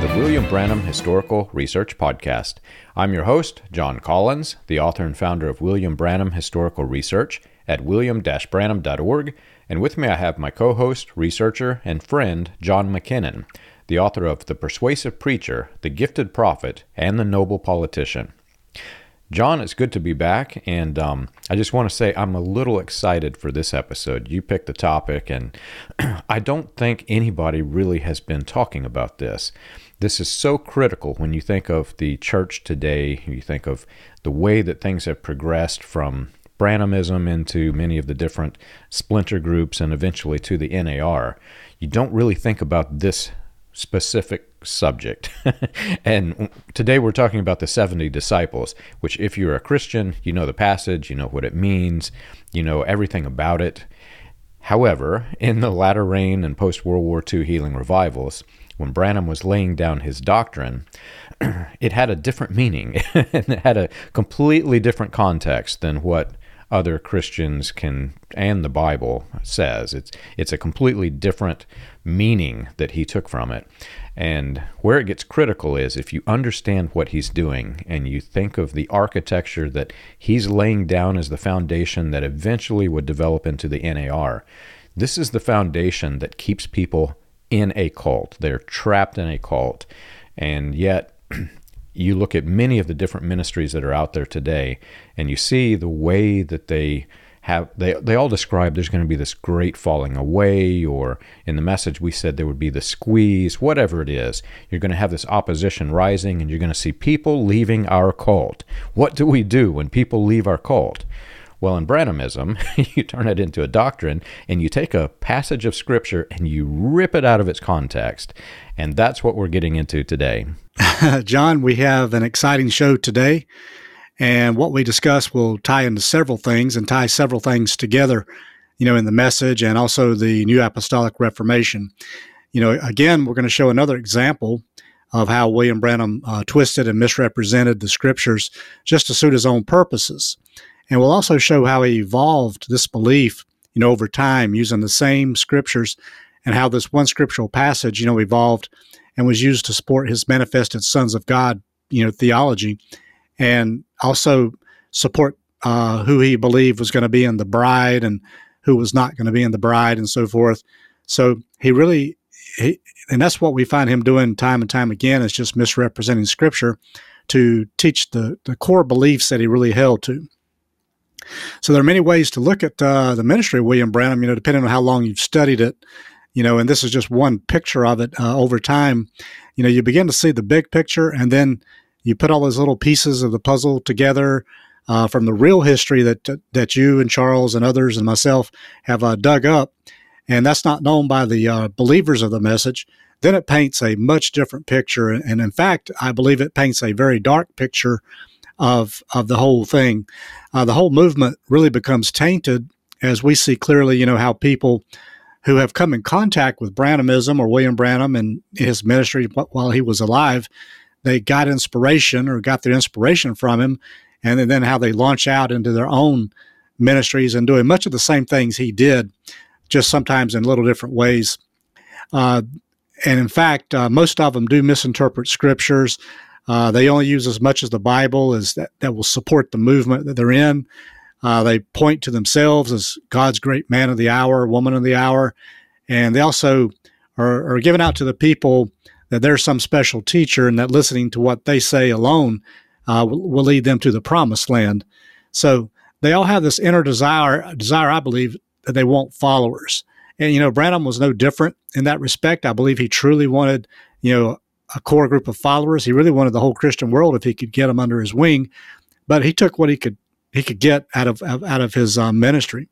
the William Branham Historical Research Podcast. I'm your host, John Collins, the author and founder of William Branham Historical Research at william-branham.org, and with me I have my co-host, researcher, and friend, John McKinnon, the author of The Persuasive Preacher, The Gifted Prophet, and The Noble Politician. John, it's good to be back, and I just want to say I'm a little excited for this episode. You picked the topic, and I don't think anybody really has been talking about this. This is so critical when you think of the church today. You think of the way that things have progressed from Branhamism into many of the different splinter groups and eventually to the NAR. You don't really think about this specific subject. And today we're talking about the 70 disciples, which if you're a Christian, you know the passage, you know what it means, you know everything about it. However, in the latter rain and post-World War II healing revivals, when Branham was laying down his doctrine, it had a different meaning and it had a completely different context than what other Christians can, and the Bible says. It's a completely different meaning that he took from it. And where it gets critical is if you understand what he's doing and you think of the architecture that he's laying down as the foundation that eventually would develop into the NAR. This is the foundation that keeps people in a cult. They're trapped in a cult. And yet, you look at many of the different ministries that are out there today, and you see the way that they all describe there's going to be this great falling away, or in the message we said there would be the squeeze, whatever it is. You're going to have this opposition rising, and you're going to see people leaving our cult. What do we do when people leave our cult? Well, in Branhamism, you turn it into a doctrine, and you take a passage of Scripture and you rip it out of its context. And that's what we're getting into today. John, we have an exciting show today, and what we discuss will tie into several things and tie several things together, in the message and also the New Apostolic Reformation. Again, we're going to show another example of how William Branham twisted and misrepresented the Scriptures just to suit his own purposes. And we'll also show how he evolved this belief, over time using the same Scriptures, and how this one scriptural passage, evolved and was used to support his manifested sons of God, theology, and also support who he believed was going to be in the bride and who was not going to be in the bride and so forth. So and that's what we find him doing time and time again, is just misrepresenting Scripture to teach the core beliefs that he really held to. So there are many ways to look at the ministry of William Branham, depending on how long you've studied it, and this is just one picture of it. Over time, you begin to see the big picture, and then you put all those little pieces of the puzzle together from the real history that you and Charles and others and myself have dug up, and that's not known by the believers of the message. Then it paints a much different picture, and in fact, I believe it paints a very dark picture of the whole thing. The whole movement really becomes tainted as we see clearly, how people who have come in contact with Branhamism or William Branham and his ministry while he was alive, they got inspiration or got their inspiration from him, and then how they launch out into their own ministries and doing much of the same things he did, just sometimes in little different ways. And in fact, most of them do misinterpret Scriptures. They only use as much as the Bible as that will support the movement that they're in. They point to themselves as God's great man of the hour, woman of the hour, and they also are giving out to the people that there's some special teacher and that listening to what they say alone will lead them to the promised land. So they all have this inner desire, I believe, that they want followers. And, Branham was no different in that respect. I believe he truly wanted, a core group of followers. He really wanted the whole Christian world if he could get them under his wing, but he took what he could get out of his ministry.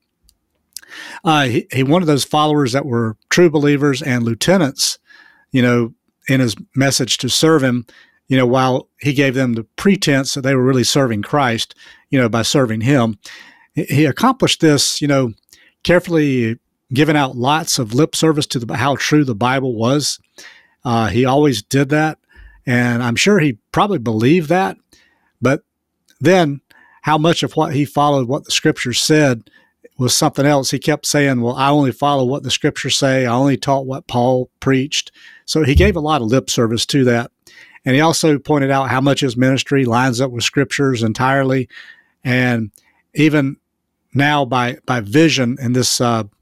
He wanted those followers that were true believers and lieutenants, in his message to serve him, while he gave them the pretense that they were really serving Christ, by serving him. He accomplished this, carefully giving out lots of lip service to how true the Bible was. He always did that, and I'm sure he probably believed that, but then how much of what he followed, what the Scriptures said, was something else. He kept saying, well, I only follow what the scriptures say. I only taught what Paul preached. So he gave a lot of lip service to that. And he also pointed out how much his ministry lines up with scriptures entirely. And even now by vision in this,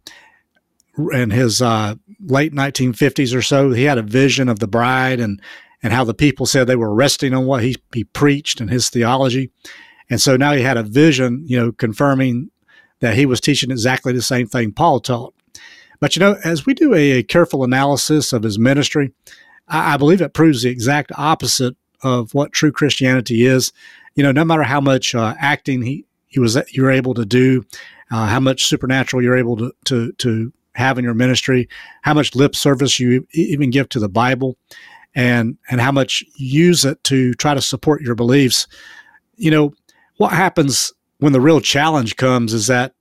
in his late 1950s or so, he had a vision of the bride and how the people said they were resting on what he preached and his theology. And so now he had a vision, confirming that he was teaching exactly the same thing Paul taught. But, as we do a careful analysis of his ministry, I believe it proves the exact opposite of what true Christianity is. No matter how much acting you're able to do, how much supernatural you're able to have in your ministry, how much lip service you even give to the Bible, and how much you use it to try to support your beliefs. What happens when the real challenge comes is that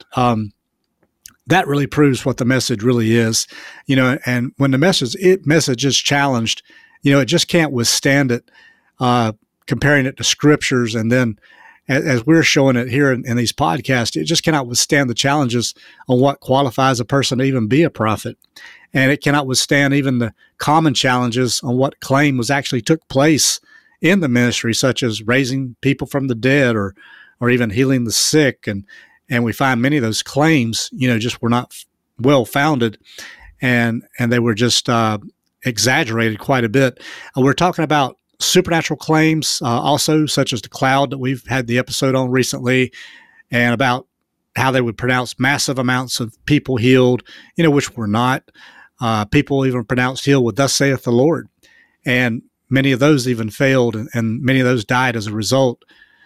that really proves what the message really is. And when the message is challenged, it just can't withstand it, comparing it to scriptures. And then as we're showing it here in these podcasts, it just cannot withstand the challenges on what qualifies a person to even be a prophet. And it cannot withstand even the common challenges on what claim was actually took place in the ministry, such as raising people from the dead or even healing the sick. And we find many of those claims, just were not well founded, and they were just exaggerated quite a bit. We're talking about supernatural claims also, such as the cloud that we've had the episode on recently, and about how they would pronounce massive amounts of people healed, which were not. People even pronounced healed with "Thus saith the Lord," and many of those even failed, and many of those died as a result.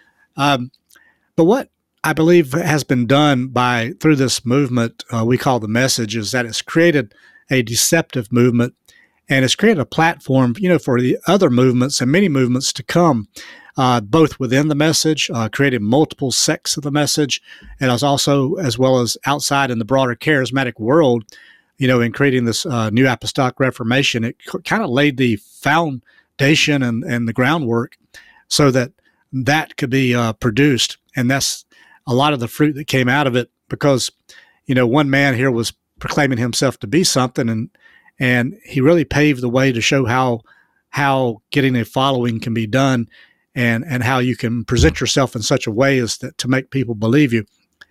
But what I believe has been done through this movement we call the Message is that it's created a deceptive movement, and it's created a platform, for the other movements and many movements to come, both within the Message, created multiple sects of the Message, and as well as outside in the broader charismatic world, in creating this new apostolic reformation. It kind of laid the foundation and the groundwork so that could be produced. And that's a lot of the fruit that came out of it, because, one man here was proclaiming himself to be something, and he really paved the way to show how getting a following can be done, and how you can present yourself in such a way as to make people believe you.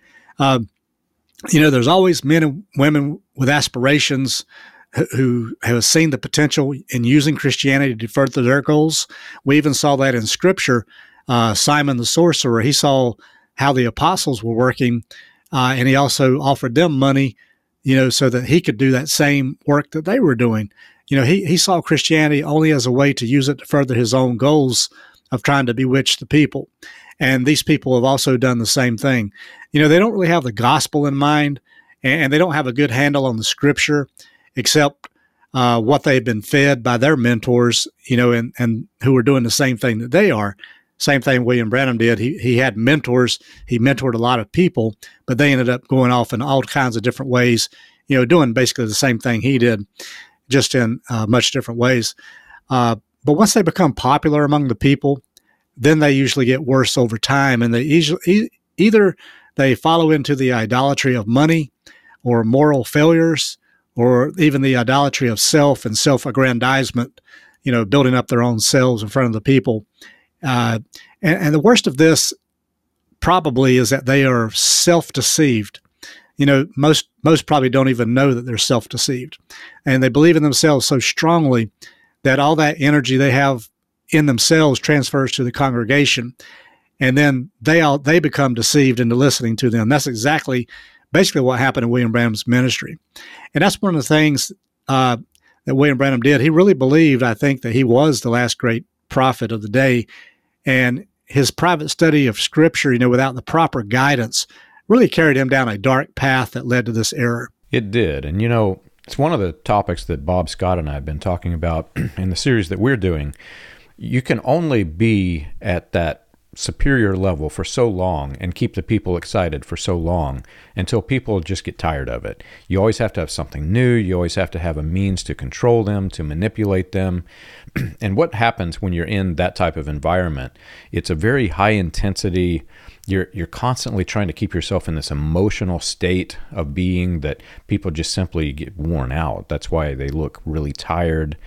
There's always men and women with aspirations who have seen the potential in using Christianity to further their goals. We even saw that in Scripture. Simon the sorcerer, he saw how the apostles were working, and he also offered them money, so that he could do that same work that they were doing. He saw Christianity only as a way to use it to further his own goals of trying to bewitch the people. And these people have also done the same thing. They don't really have the gospel in mind, and they don't have a good handle on the Scripture, except what they've been fed by their mentors, and who are doing the same thing that they are. Same thing William Branham did. He had mentors. He mentored a lot of people, but they ended up going off in all kinds of different ways, doing basically the same thing he did, just in much different ways. But once they become popular among the people, then they usually get worse over time, and they either they follow into the idolatry of money or moral failures, or even the idolatry of self and self-aggrandizement, building up their own selves in front of the people. And the worst of this probably is that they are self-deceived. Most probably don't even know that they're self-deceived, and they believe in themselves so strongly that all that energy they have in themselves transfers to the congregation, and then they become deceived into listening to them. That's basically what happened in William Branham's ministry, and that's one of the things that William Branham did. He really believed, I think, that he was the last great prophet of the day, and his private study of Scripture, without the proper guidance, really carried him down a dark path that led to this error. It did, and it's one of the topics that Bob Scott and I have been talking about in the series that we're doing. You can only be at that superior level for so long and keep the people excited for so long until people just get tired of it. You always have to have something new. You always have to have a means to control them, to manipulate them. And what happens when you're in that type of environment? It's a very high intensity. You're constantly trying to keep yourself in this emotional state of being that people just simply get worn out. That's why they look really tired.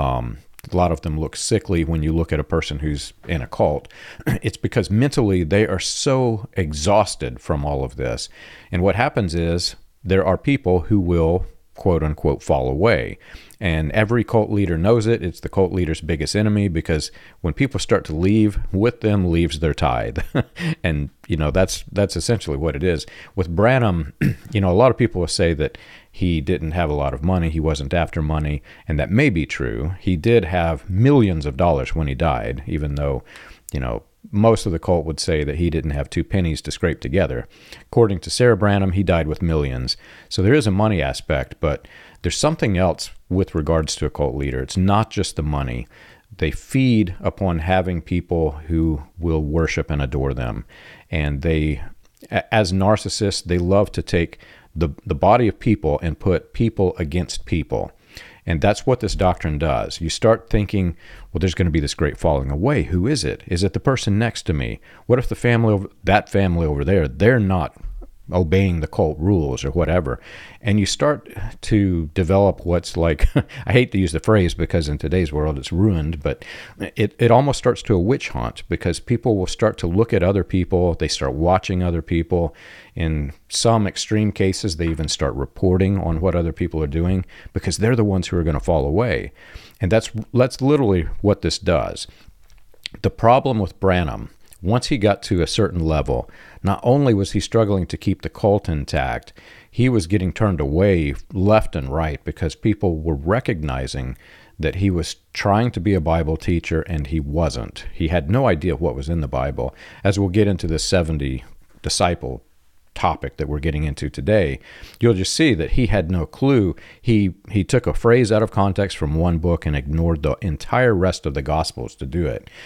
A lot of them look sickly when you look at a person who's in a cult. It's because mentally they are so exhausted from all of this. And what happens is there are people who will, quote unquote, fall away. And every cult leader knows it. It's the cult leader's biggest enemy, because when people start to leave, with them leaves their tithe. And, that's essentially what it is. With Branham, a lot of people will say that he didn't have a lot of money. He wasn't after money. And that may be true. He did have millions of dollars when he died, even though, most of the cult would say that he didn't have 2 pennies to scrape together. According to Sarah Branham, he died with millions. So there is a money aspect, but there's something else with regards to a cult leader. It's not just the money. They feed upon having people who will worship and adore them. And they, as narcissists, they love to take the body of people and put people against people. And that's what this doctrine does. You start thinking, well, there's going to be this great falling away. Who is it? Is it the person next to me? What if that family over there, they're not obeying the cult rules or whatever? And you start to develop what's like, I hate to use the phrase because in today's world it's ruined, but it almost starts to a witch hunt, because people will start to look at other people. They start watching other people. In some extreme cases, they even start reporting on what other people are doing, because they're the ones who are going to fall away. And that's literally what this does. The problem with Branham, once he got to a certain level, not only was he struggling to keep the cult intact, he was getting turned away left and right, because people were recognizing that he was trying to be a Bible teacher and he wasn't. He had no idea what was in the Bible. As we'll get into the 70 disciple topic that we're getting into today, you'll just see that he had no clue. He took a phrase out of context from one book and ignored the entire rest of the Gospels to do it.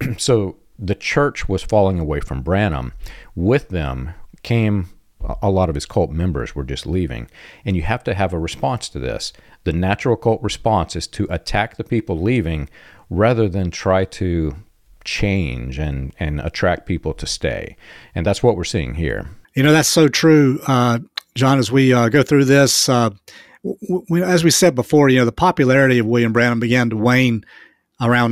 So the church was falling away from Branham. With them came a lot of his cult members were just leaving. And you have to have a response to this. The natural cult response is to attack the people leaving rather than try to change and attract people to stay. And that's what we're seeing here. That's so true, John, as we go through this. As we said before, the popularity of William Branham began to wane around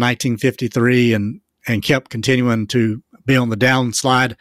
1953 and kept continuing to be on the downslide.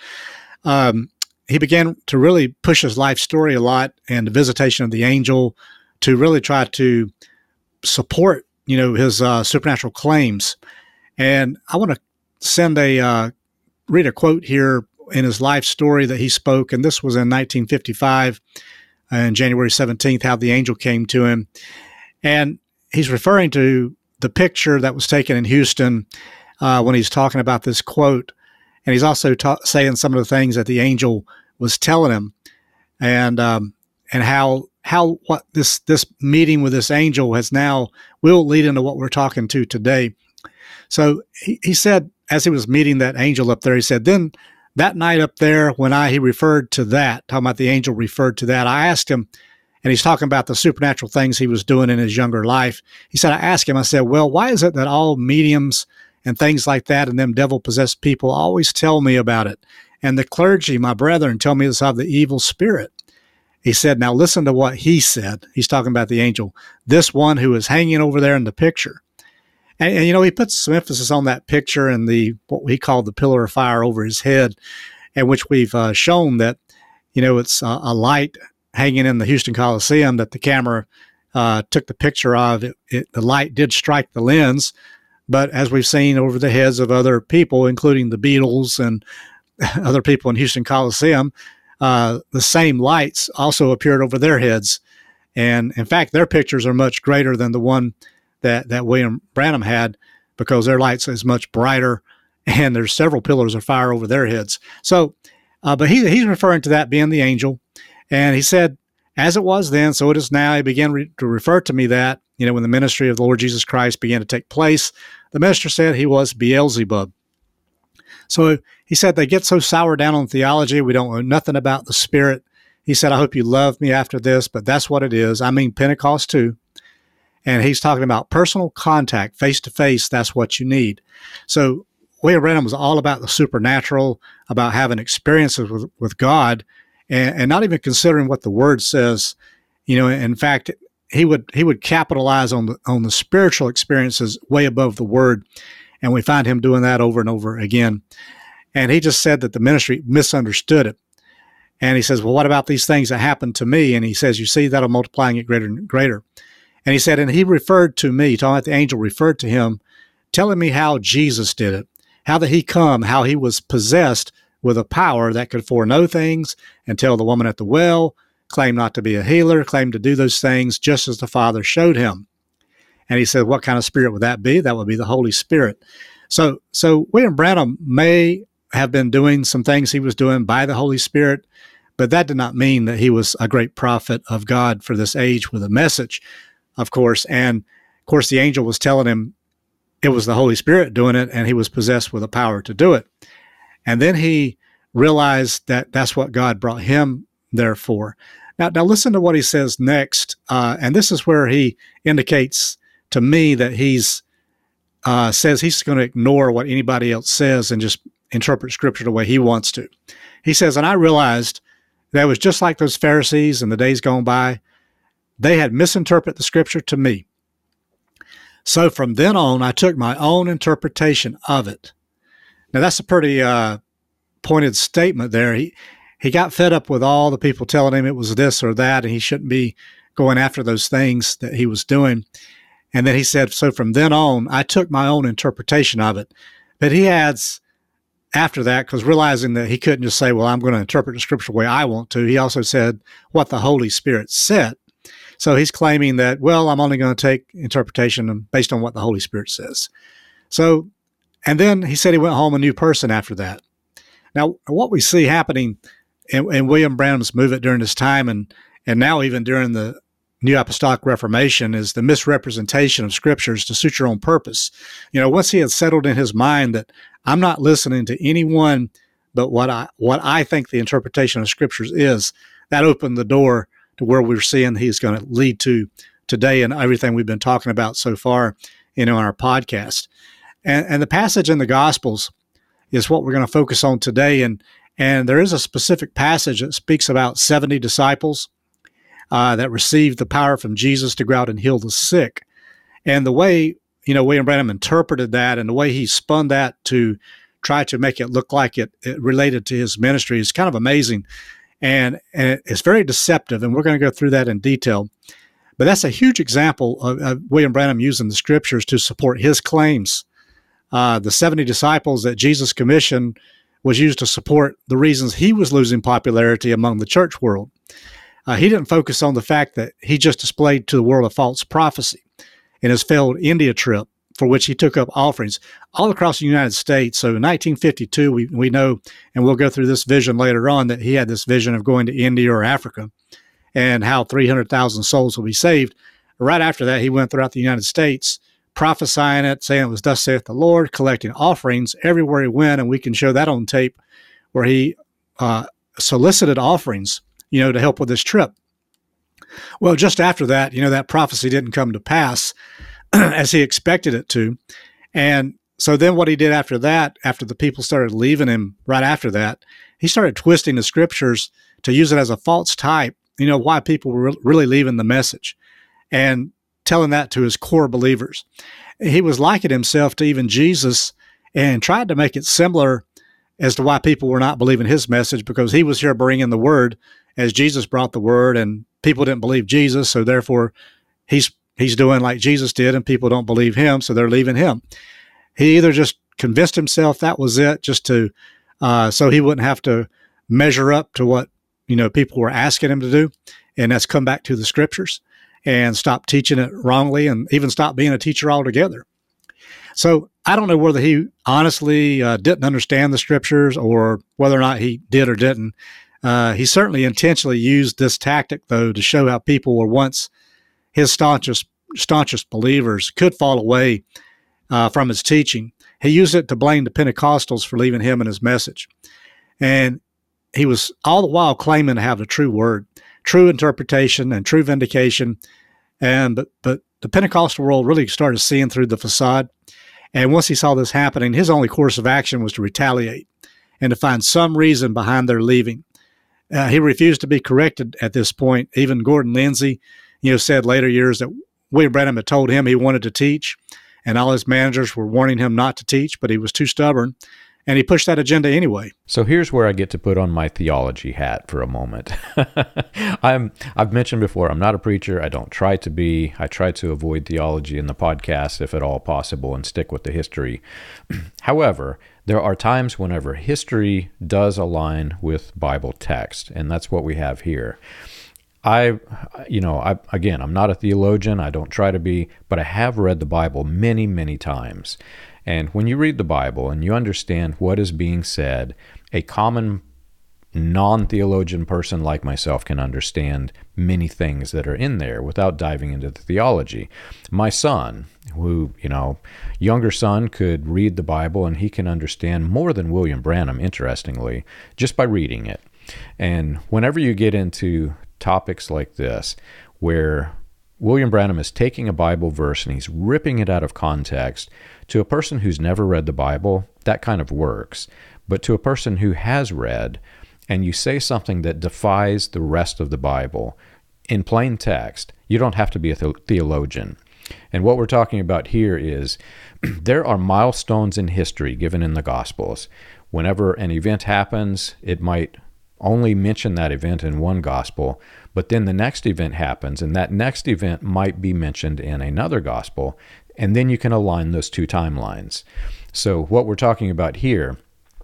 He began to really push his life story a lot, and the visitation of the angel, to really try to support, his supernatural claims. And I want to read a quote here in his life story that he spoke, and this was in 1955, on January 17th, how the angel came to him. And he's referring to the picture that was taken in Houston when he's talking about this quote. And he's also saying some of the things that the angel was telling him, and how what this meeting with this angel will lead into what we're talking to today. So he said, as he was meeting that angel up there, he said, then that night up there, when he referred to that, talking about the angel referred to that, I asked him, and he's talking about the supernatural things he was doing in his younger life. He said, I said, well, why is it that all mediums and things like that and them devil-possessed people always tell me about it? And the clergy, my brethren, tell me it's of the evil spirit. He said, now listen to what he said. He's talking about the angel, this one who is hanging over there in the picture. And he puts some emphasis on that picture and what he called the pillar of fire over his head, and which we've shown that, it's a light hanging in the Houston Coliseum that the camera took the picture of. The light did strike the lens, but as we've seen over the heads of other people, including the Beatles and other people in Houston Coliseum, the same lights also appeared over their heads. And in fact, their pictures are much greater than the one that William Branham had, because their lights is much brighter, and there's several pillars of fire over their heads. So, but he's referring to that being the angel. And he said, as it was then, so it is now. He began to refer to me that, when the ministry of the Lord Jesus Christ began to take place, the minister said he was Beelzebub. So he said, they get so sour down on theology, we don't know nothing about the Spirit. He said, I hope you love me after this, but that's what it is. I mean, Pentecost too. And he's talking about personal contact, face-to-face, that's what you need. So William Branham was all about the supernatural, about having experiences with God, and not even considering what the Word says. In fact, he would capitalize on the spiritual experiences way above the Word, and we find him doing that over and over again. And he just said that the ministry misunderstood it. And he says, well, what about these things that happened to me? And he says, you see, that'll multiplying it greater and greater. And he said, and he referred to me, talking about the angel referred to him, telling me how Jesus did it, how that he come, how he was possessed with a power that could foreknow things and tell the woman at the well, claim not to be a healer, claim to do those things just as the Father showed him. And he said, what kind of spirit would that be? That would be the Holy Spirit. So William Branham may have been doing some things he was doing by the Holy Spirit, but that did not mean that he was a great prophet of God for this age with a message, of course. And of course, the angel was telling him it was the Holy Spirit doing it, and he was possessed with a power to do it. And then he realized that that's what God brought him there for. Now listen to what he says next. And this is where he indicates to me that says he's going to ignore what anybody else says and just interpret Scripture the way he wants to. He says, and I realized that it was just like those Pharisees in the days gone by. They had misinterpreted the Scripture to me. So from then on, I took my own interpretation of it. Now, that's a pretty pointed statement there. He got fed up with all the people telling him it was this or that, and he shouldn't be going after those things that he was doing. And then he said, so from then on, I took my own interpretation of it. But he adds after that, because realizing that he couldn't just say, well, I'm going to interpret the Scripture the way I want to, he also said what the Holy Spirit said. So he's claiming that, well, I'm only going to take interpretation based on what the Holy Spirit says. So, and then he said he went home a new person after that. Now, what we see happening in William Branham's movement during this time, and now even during the New Apostolic Reformation, is the misrepresentation of Scriptures to suit your own purpose. Once he had settled in his mind that I'm not listening to anyone but what I think the interpretation of Scriptures is, that opened the door to where we're seeing he's going to lead to today and everything we've been talking about so far, on our podcast. And the passage in the Gospels is what we're going to focus on today. And there is a specific passage that speaks about 70 disciples that received the power from Jesus to go out and heal the sick. And the way, William Branham interpreted that and the way he spun that to try to make it look like it related to his ministry is kind of amazing. And it's very deceptive, and we're going to go through that in detail. But that's a huge example of William Branham using the Scriptures to support his claims. The 70 disciples that Jesus commissioned was used to support the reasons he was losing popularity among the church world. He didn't focus on the fact that he just displayed to the world a false prophecy in his failed India trip, for which he took up offerings all across the United States. So in 1952, we know, and we'll go through this vision later on, that he had this vision of going to India or Africa and how 300,000 souls will be saved. Right after that, he went throughout the United States prophesying it, saying it was thus saith the Lord, collecting offerings everywhere he went, and we can show that on tape where he solicited offerings, to help with this trip. Well, just after that, that prophecy didn't come to pass as he expected it to. And so then what he did after that, after the people started leaving him right after that, he started twisting the Scriptures to use it as a false type, why people were really leaving the message, and telling that to his core believers. He was likening himself to even Jesus and tried to make it similar as to why people were not believing his message, because he was here bringing the Word as Jesus brought the Word, and people didn't believe Jesus, so therefore he's doing like Jesus did, and people don't believe him, so they're leaving him. He either just convinced himself that was it, just to so he wouldn't have to measure up to what people were asking him to do, and that's come back to the Scriptures and stop teaching it wrongly, and even stop being a teacher altogether. So I don't know whether he honestly didn't understand the Scriptures or whether or not he did or didn't. He certainly intentionally used this tactic, though, to show how people were once his staunchest believers could fall away from his teaching. he used it to blame the Pentecostals for leaving him and his message. And he was all the while claiming to have the true word, true interpretation, and true vindication. But the Pentecostal world really started seeing through the facade. And once he saw this happening, his only course of action was to retaliate and to find some reason behind their leaving. He refused to be corrected at this point. Even Gordon Lindsay, said later years that William Branham had told him he wanted to teach, and all his managers were warning him not to teach, but he was too stubborn, and he pushed that agenda anyway. So here's where I get to put on my theology hat for a moment. I've mentioned before, I'm not a preacher. I don't try to be. I try to avoid theology in the podcast if at all possible and stick with the history. However, there are times whenever history does align with Bible text, and that's what we have here. I'm not a theologian. I don't try to be, but I have read the Bible many, many times. And when you read the Bible and you understand what is being said, a common non-theologian person like myself can understand many things that are in there without diving into the theology. My son, who, younger son, could read the Bible and he can understand more than William Branham, interestingly, just by reading it. And whenever you get into topics like this, where William Branham is taking a Bible verse and he's ripping it out of context, to a person who's never read the Bible, that kind of works. But to a person who has read, and you say something that defies the rest of the Bible in plain text, you don't have to be a theologian. And what we're talking about here is there are milestones in history given in the Gospels. Whenever an event happens, it might only mention that event in one gospel, but then the next event happens, and that next event might be mentioned in another gospel, and then you can align those two timelines. So what we're talking about here,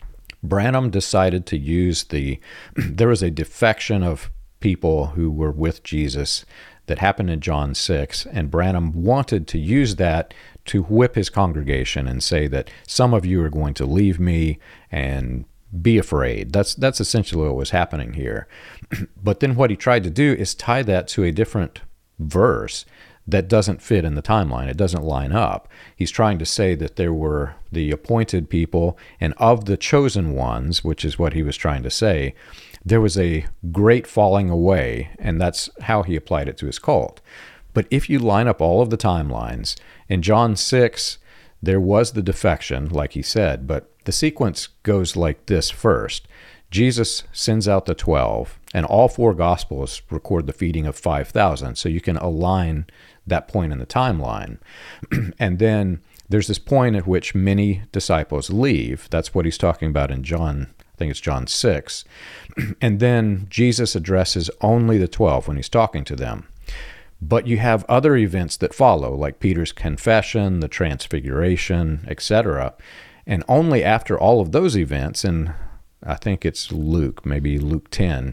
Branham decided to use there was a defection of people who were with Jesus that happened in John 6, and Branham wanted to use that to whip his congregation and say that some of you are going to leave me and be afraid. That's essentially what was happening here. But then what he tried to do is tie that to a different verse that doesn't fit in the timeline. It doesn't line up. He's trying to say that there were the appointed people, and of the chosen ones, which is what he was trying to say, there was a great falling away, and that's how he applied it to his cult. But if you line up all of the timelines, in John 6, there was the defection, like he said, but the sequence goes like this first. Jesus sends out the 12, and all four Gospels record the feeding of 5,000, so you can align that point in the timeline. And then there's this point at which many disciples leave. That's what he's talking about in John, I think it's John 6. And then Jesus addresses only the 12 when he's talking to them. But you have other events that follow, like Peter's confession, the transfiguration, etc. And only after all of those events, and I think it's Luke, maybe Luke 10,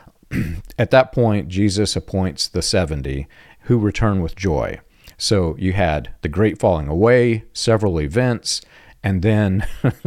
at that point, Jesus appoints the 70 who return with joy. So you had the great falling away, several events, and then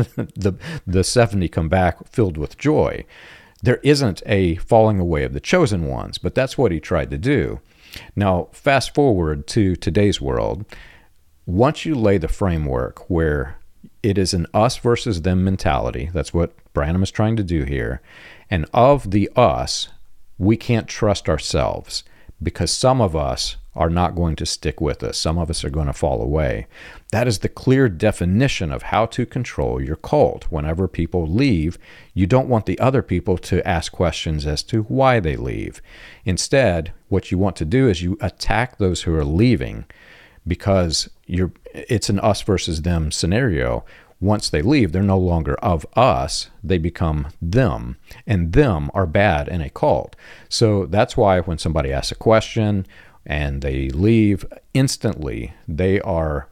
the 70 come back filled with joy. There isn't a falling away of the chosen ones, but that's what he tried to do. Now, fast forward to today's world. Once you lay the framework where it is an us versus them mentality, that's what Branham is trying to do here, and of the us, we can't trust ourselves because some of us are not going to stick with us. Some of us are going to fall away. That is the clear definition of how to control your cult. Whenever people leave, you don't want the other people to ask questions as to why they leave. Instead, what you want to do is you attack those who are leaving because it's an us versus them scenario. Once they leave, they're no longer of us, they become them, and them are bad in a cult. So that's why when somebody asks a question and they leave, instantly they're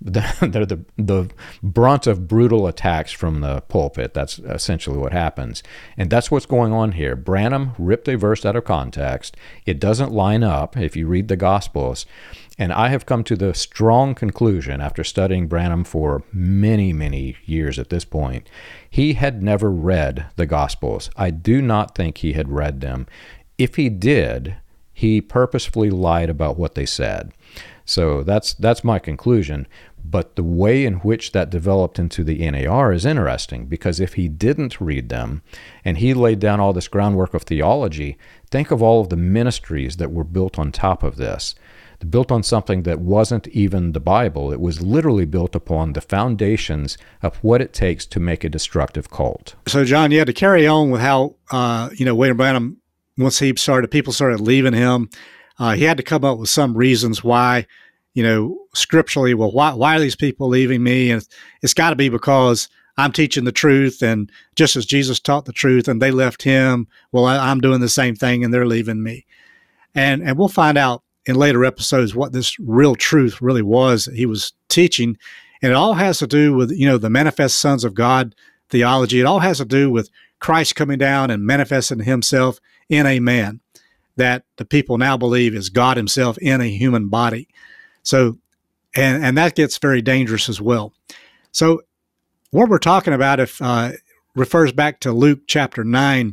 the brunt of brutal attacks from the pulpit. That's essentially what happens. And that's what's going on here. Branham ripped a verse out of context. It doesn't line up if you read the Gospels. And I have come to the strong conclusion after studying Branham for many, many years at this point, he had never read the Gospels. I do not think he had read them. If he did, he purposefully lied about what they said. So that's my conclusion. But the way in which that developed into the NAR is interesting, because if he didn't read them and he laid down all this groundwork of theology, think of all of the ministries that were built on top of this. Built on something that wasn't even the Bible. It was literally built upon the foundations of what it takes to make a destructive cult. So, John, you had to carry on with how, William Branham, once people started leaving him, he had to come up with some reasons why, scripturally, well, why are these people leaving me? And it's got to be because I'm teaching the truth, and just as Jesus taught the truth and they left him, well, I'm doing the same thing and they're leaving me. And we'll find out in later episodes what this real truth really was that he was teaching. And it all has to do with, the manifest sons of God theology. It all has to do with Christ coming down and manifesting himself in a man that the people now believe is God himself in a human body. So, and that gets very dangerous as well. So what we're talking about refers back to Luke chapter 9,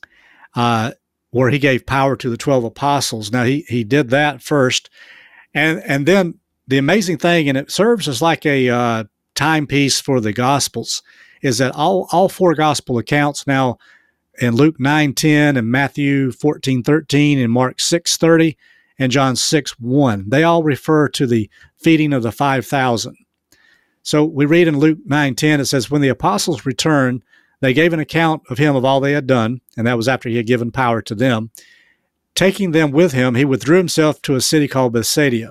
where he gave power to the 12 apostles. Now, he did that first. And then the amazing thing, and it serves as like a timepiece for the Gospels, is that all four Gospel accounts now in Luke 9:10 and Matthew 14:13 and Mark 6:30 and John 6:1, they all refer to the feeding of the 5,000. So we read in Luke 9:10, it says, when the apostles returned, they gave an account of him of all they had done, and that was after he had given power to them. Taking them with him, he withdrew himself to a city called Bethsaida.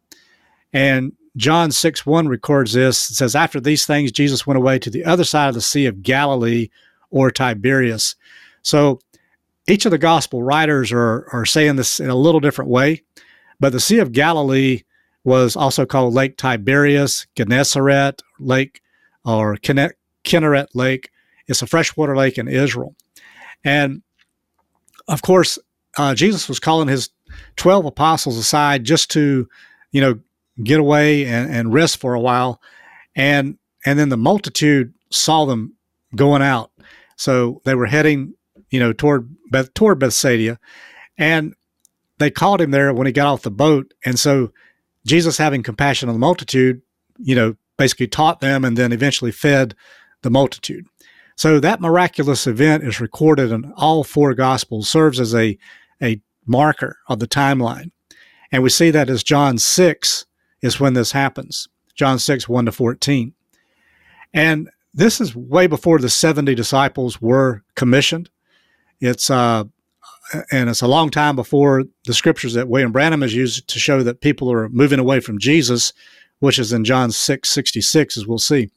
And John 6:1 records this. It says, after these things, Jesus went away to the other side of the Sea of Galilee, or Tiberias. So each of the gospel writers are saying this in a little different way, but the Sea of Galilee was also called Lake Tiberias, Gennesaret Lake, or Kinneret Lake. It's a freshwater lake in Israel. And of course, Jesus was calling his 12 apostles aside just to, get away and rest for a while. And then the multitude saw them going out. So they were heading, toward Bethsaida, and they called him there when he got off the boat. And so Jesus, having compassion on the multitude, basically taught them and then eventually fed the multitude. So that miraculous event is recorded in all four Gospels, serves as a marker of the timeline. And we see that as John 6 is when this happens, John 6, 1-14. And this is way before the 70 disciples were commissioned. It's a long time before the scriptures that William Branham has used to show that people are moving away from Jesus, which is in John 6:66, as we'll see.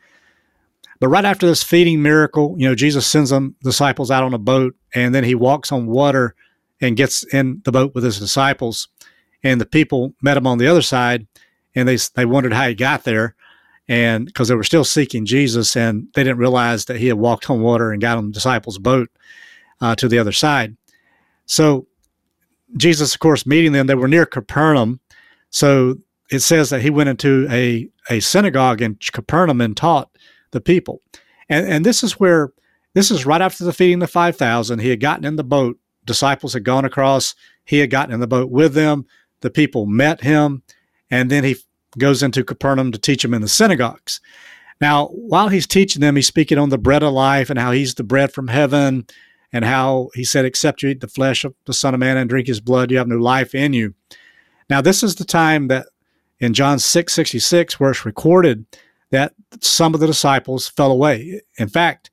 But right after this feeding miracle, Jesus sends them disciples out on a boat, and then he walks on water and gets in the boat with his disciples. And the people met him on the other side, and they wondered how he got there, and because they were still seeking Jesus, and they didn't realize that he had walked on water and got on the disciples' boat to the other side. So Jesus, of course, meeting them, they were near Capernaum. So it says that he went into a synagogue in Capernaum and taught the people. And this is right after the feeding of the 5,000. He had gotten in the boat. Disciples had gone across. He had gotten in the boat with them. The people met him. And then he goes into Capernaum to teach them in the synagogues. Now, while he's teaching them, he's speaking on the bread of life and how he's the bread from heaven, and how he said, except you eat the flesh of the Son of Man and drink his blood, you have no life in you. Now, this is the time that in John 6:66, where it's recorded that some of the disciples fell away. In fact,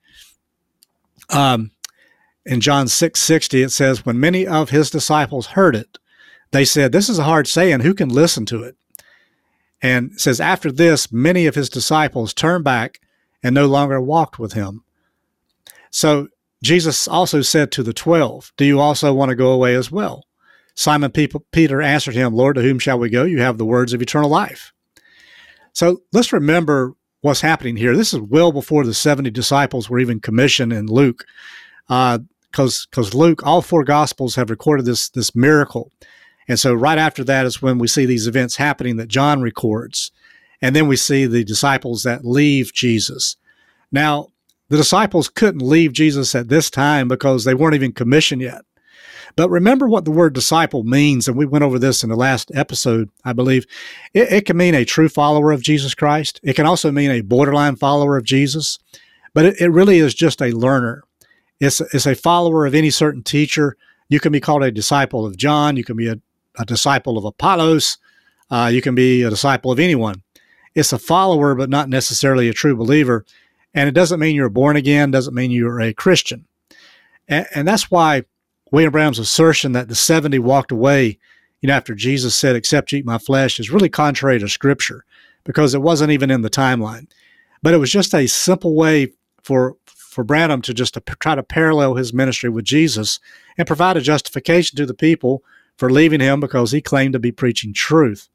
in John 6:60, it says, when many of his disciples heard it, they said, this is a hard saying, who can listen to it? And it says, after this, many of his disciples turned back and no longer walked with him. So Jesus also said to the 12, do you also want to go away as well? Simon Peter answered him, Lord, to whom shall we go? You have the words of eternal life. So let's remember what's happening here. This is well before the 70 disciples were even commissioned in Luke, because Luke, all four Gospels have recorded this miracle. And so right after that is when we see these events happening that John records. And then we see the disciples that leave Jesus. Now, the disciples couldn't leave Jesus at this time because they weren't even commissioned yet. But remember what the word disciple means, and we went over this in the last episode, I believe. It can mean a true follower of Jesus Christ. It can also mean a borderline follower of Jesus, but it really is just a learner. It's a follower of any certain teacher. You can be called a disciple of John. You can be a disciple of Apollos. You can be a disciple of anyone. It's a follower, but not necessarily a true believer. And it doesn't mean you're born again, doesn't mean you're a Christian. And that's why William Branham's assertion that the 70 walked away, after Jesus said, "Except you eat my flesh," is really contrary to Scripture, because it wasn't even in the timeline. But it was just a simple way for Branham to just try to parallel his ministry with Jesus and provide a justification to the people for leaving him because he claimed to be preaching truth.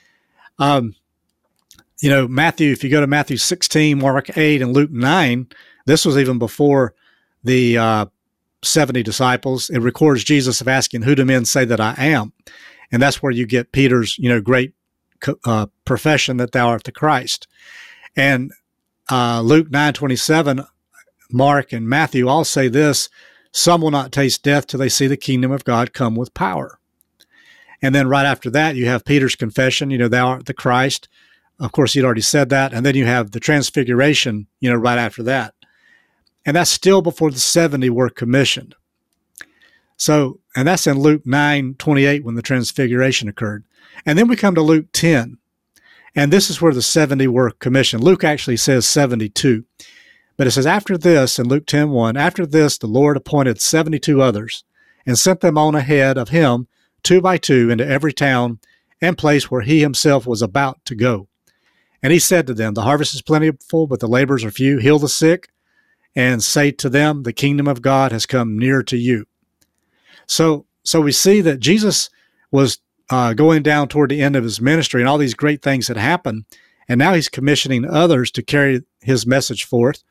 Matthew, if you go to Matthew 16, Mark 8, and Luke 9, this was even before the 70 disciples. It records Jesus of asking, "Who do men say that I am?" And that's where you get Peter's, great profession that thou art the Christ. And Luke 9:27, Mark and Matthew all say this: "Some will not taste death till they see the kingdom of God come with power." And then right after that, you have Peter's confession, "Thou art the Christ." Of course, he'd already said that. And then you have the transfiguration, right after that. And that's still before the 70 were commissioned. So, and that's in Luke 9:28 when the transfiguration occurred. And then we come to Luke 10. And this is where the 70 were commissioned. Luke actually says 72. But it says, after this, in Luke 10:1, after this, the Lord appointed 72 others and sent them on ahead of him, 2 by 2, into every town and place where he himself was about to go. And he said to them, "The harvest is plentiful, but the laborers are few. Heal the sick and say to them, the kingdom of God has come near to you." So we see that Jesus was going down toward the end of his ministry, and all these great things had happened. And now he's commissioning others to carry his message forth.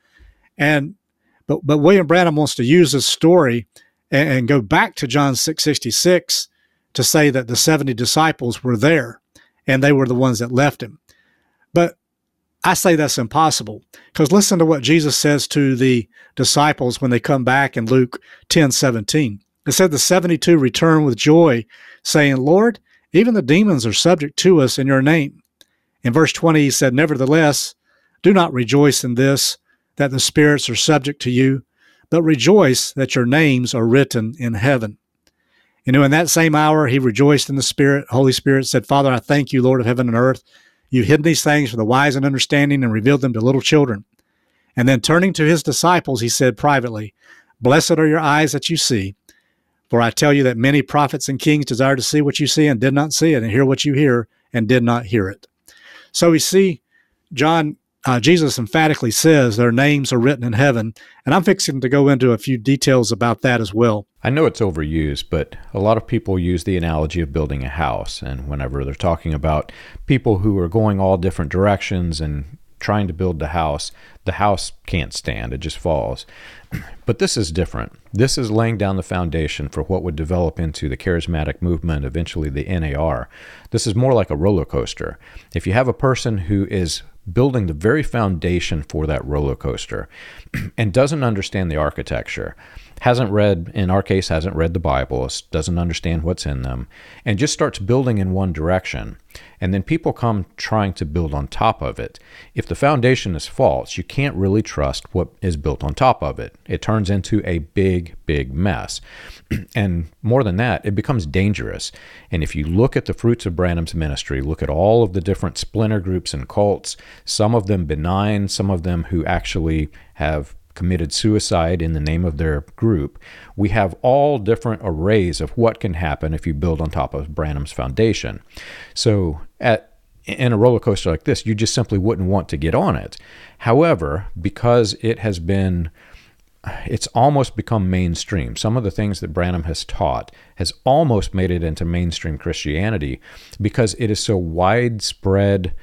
But William Branham wants to use this story and go back to John 6:66 to say that the 70 disciples were there, and they were the ones that left him. But I say that's impossible, because listen to what Jesus says to the disciples when they come back in Luke 10:17. It said the 72 returned with joy, saying, "Lord, even the demons are subject to us in your name." In verse 20, he said, "Nevertheless, do not rejoice in this, that the spirits are subject to you, but rejoice that your names are written in heaven." In that same hour, he rejoiced in the Spirit. Holy Spirit said, "Father, I thank you, Lord of heaven and earth. You've hidden these things for the wise and understanding and revealed them to little children." And then turning to his disciples, he said privately, "Blessed are your eyes that you see. For I tell you that many prophets and kings desire to see what you see and did not see it, and hear what you hear and did not hear it." So we see Jesus emphatically says their names are written in heaven. And I'm fixing to go into a few details about that as well. I know it's overused, but a lot of people use the analogy of building a house. And whenever they're talking about people who are going all different directions and trying to build the house can't stand. It just falls. But this is different. This is laying down the foundation for what would develop into the charismatic movement, eventually the NAR. This is more like a roller coaster. If you have a person who is building the very foundation for that roller coaster and doesn't understand the architecture, hasn't read the Bible, doesn't understand what's in them, and just starts building in one direction, and then people come trying to build on top of it. If the foundation is false, you can't really trust what is built on top of it. It turns into a big, big mess. And more than that, it becomes dangerous. And if you look at the fruits of Branham's ministry, look at all of the different splinter groups and cults, some of them benign, some of them who actually have committed suicide in the name of their group, we have all different arrays of what can happen if you build on top of Branham's foundation. So in a roller coaster like this, you just simply wouldn't want to get on it. However, because it's almost become mainstream. Some of the things that Branham has taught has almost made it into mainstream Christianity because it is so widespread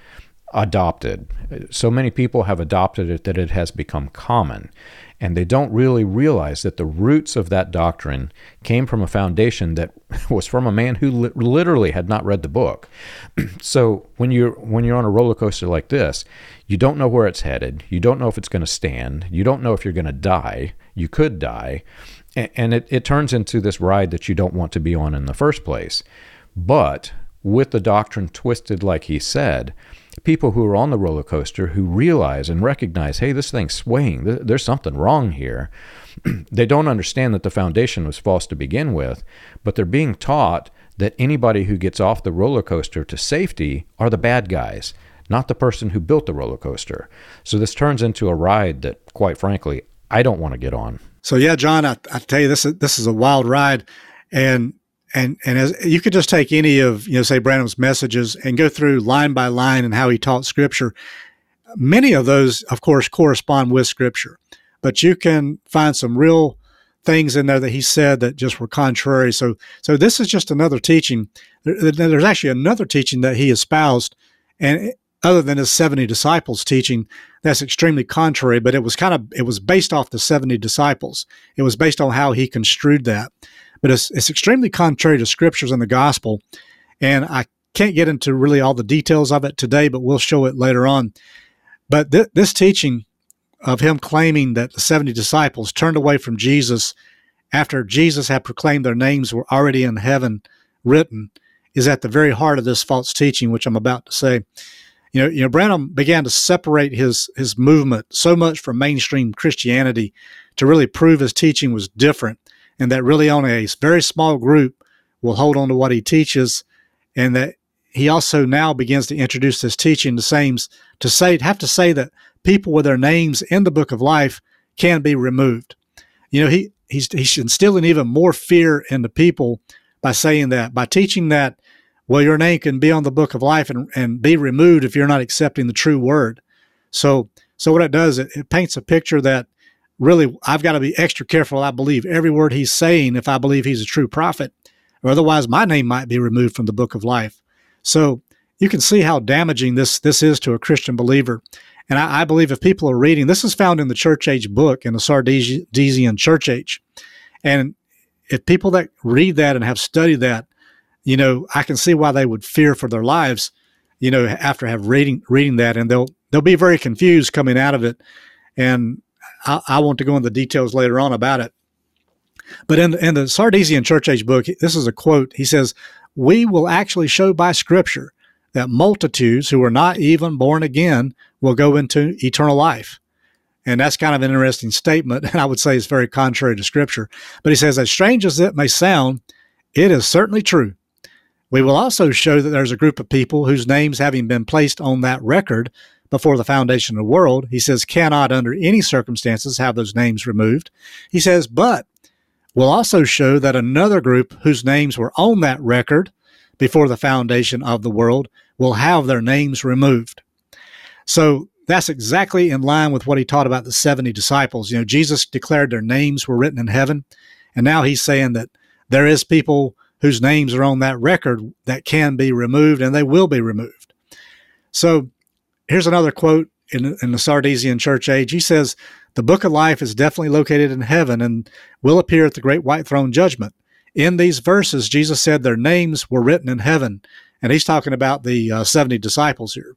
adopted. So many people have adopted it that it has become common, and they don't really realize that the roots of that doctrine came from a foundation that was from a man who literally had not read the book. So when you're on a roller coaster like this, you don't know where it's headed. You don't know if it's going to stand. You don't know if you're going to die. You could die. And it turns into this ride that you don't want to be on in the first place. But with the doctrine twisted like he said, people who are on the roller coaster who realize and recognize, hey, this thing's swaying, there's something wrong here. They don't understand that the foundation was false to begin with, but they're being taught that anybody who gets off the roller coaster to safety are the bad guys, not the person who built the roller coaster. So this turns into a ride that, quite frankly, I don't want to get on. So yeah, John, I tell you, this is a wild ride, and as you could just take any of, say Branham's messages and go through line by line and how he taught Scripture. Many of those, of course, correspond with Scripture, but you can find some real things in there that he said that just were contrary. So this is just another teaching. There's actually another teaching that he espoused, and other than his 70 disciples teaching, that's extremely contrary, but it was based off the 70 disciples. It was based on how he construed that. But it's extremely contrary to Scriptures and the gospel, and I can't get into really all the details of it today, but we'll show it later on. But this teaching of him claiming that the 70 disciples turned away from Jesus after Jesus had proclaimed their names were already in heaven written is at the very heart of this false teaching, which I'm about to say. Branham began to separate his movement so much from mainstream Christianity to really prove his teaching was different, and that really only a very small group will hold on to what he teaches, and that he also now begins to introduce this teaching to say that people with their names in the book of life can be removed. He's instilling even more fear in the people by saying that, by teaching that, well, your name can be on the book of life and be removed if you're not accepting the true word. So what it does, it paints a picture that really, I've got to be extra careful. I believe every word he's saying if I believe he's a true prophet, or otherwise my name might be removed from the book of life. So you can see how damaging this is to a Christian believer. And I believe if people are reading, this is found in the church age book, in the Sardesian church age. And if people that read that and have studied that, I can see why they would fear for their lives, after reading that, and they'll be very confused coming out of it. And I want to go into the details later on about it. But in the Sardesian church age book, this is a quote. He says, "We will actually show by Scripture that multitudes who are not even born again will go into eternal life." And that's kind of an interesting statement, and I would say it's very contrary to Scripture. But he says, as strange as it may sound, it is certainly true. We will also show that there's a group of people whose names, having been placed on that record before the foundation of the world, he says, cannot under any circumstances have those names removed. He says, but we'll also show that another group whose names were on that record before the foundation of the world will have their names removed. So that's exactly in line with what he taught about the 70 disciples. Jesus declared their names were written in heaven, and now he's saying that there is people whose names are on that record that can be removed, and they will be removed. So here's another quote in the Sardesian church age. He says, the book of life is definitely located in heaven and will appear at the great white throne judgment. In these verses, Jesus said their names were written in heaven, and he's talking about the 70 disciples here.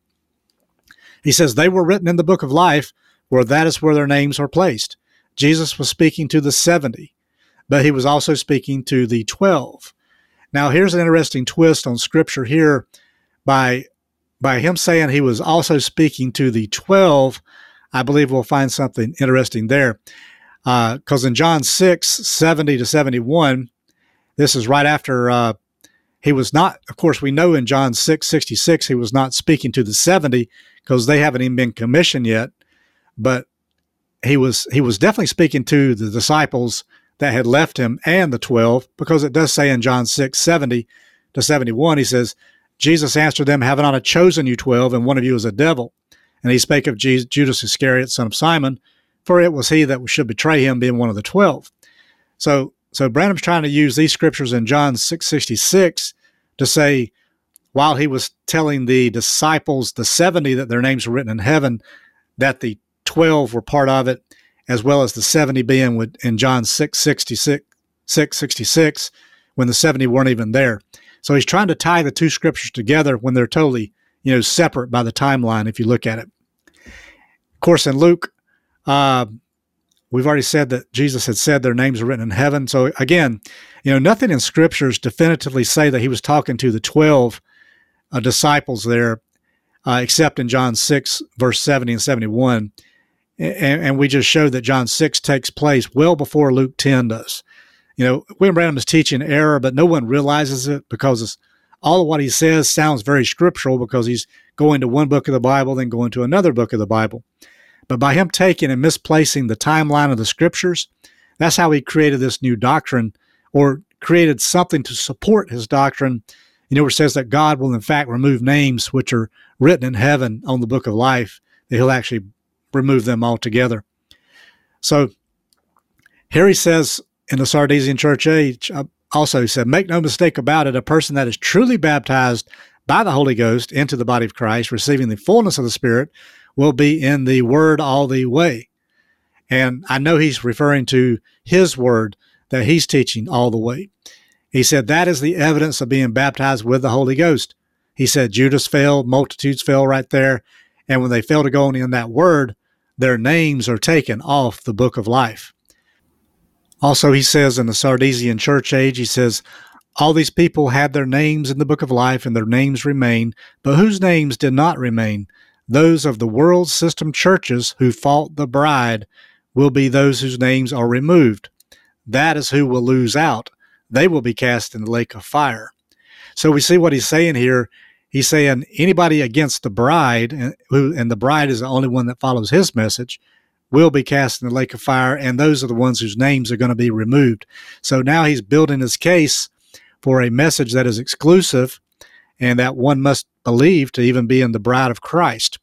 He says they were written in the book of life, where that is where their names are placed. Jesus was speaking to the 70, but he was also speaking to the 12. Now, here's an interesting twist on Scripture here. By him saying he was also speaking to the 12, I believe we'll find something interesting there. Because in John 6, 70 to 71, this is right after he was not, of course, we know in John 6, 66, he was not speaking to the 70 because they haven't even been commissioned yet. But he was definitely speaking to the disciples that had left him and the 12, because it does say in John 6, 70 to 71, he says, Jesus answered them, have not I chosen you 12, and one of you is a devil? And he spake of Judas Iscariot, son of Simon, for it was he that should betray him, being one of the 12. So Branham's trying to use these scriptures in John 6:66 to say, while he was telling the disciples, the 70, that their names were written in heaven, that the 12 were part of it, as well as the 70 being in John 6:66, when the 70 weren't even there. So he's trying to tie the two scriptures together when they're totally, separate by the timeline, if you look at it. Of course, in Luke, we've already said that Jesus had said their names are written in heaven. So again, nothing in scriptures definitively say that he was talking to the 12 disciples there, except in John 6, verse 70 and 71. And we just showed that John 6 takes place well before Luke 10 does. William Branham is teaching error, but no one realizes it because all of what he says sounds very scriptural because he's going to one book of the Bible, then going to another book of the Bible. But by him taking and misplacing the timeline of the scriptures, that's how he created this new doctrine, or created something to support his doctrine, where it says that God will in fact remove names which are written in heaven on the book of life, that he'll actually remove them altogether. So here he says in the Sardesian Church Age, also he said, make no mistake about it, a person that is truly baptized by the Holy Ghost into the body of Christ, receiving the fullness of the Spirit, will be in the Word all the way. And I know he's referring to his Word that he's teaching all the way. He said that is the evidence of being baptized with the Holy Ghost. He said Judas fell, multitudes fell right there, and when they fail to go on in that Word, their names are taken off the book of life. Also, he says in the Sardesian Church Age, he says, all these people had their names in the book of life, and their names remain, but whose names did not remain? Those of the world system churches who fought the bride will be those whose names are removed. That is who will lose out. They will be cast in the lake of fire. So we see what he's saying here. He's saying anybody against the bride, and the bride is the only one that follows his message, will be cast in the lake of fire, and those are the ones whose names are going to be removed. So now he's building his case for a message that is exclusive and that one must believe to even be in the bride of Christ.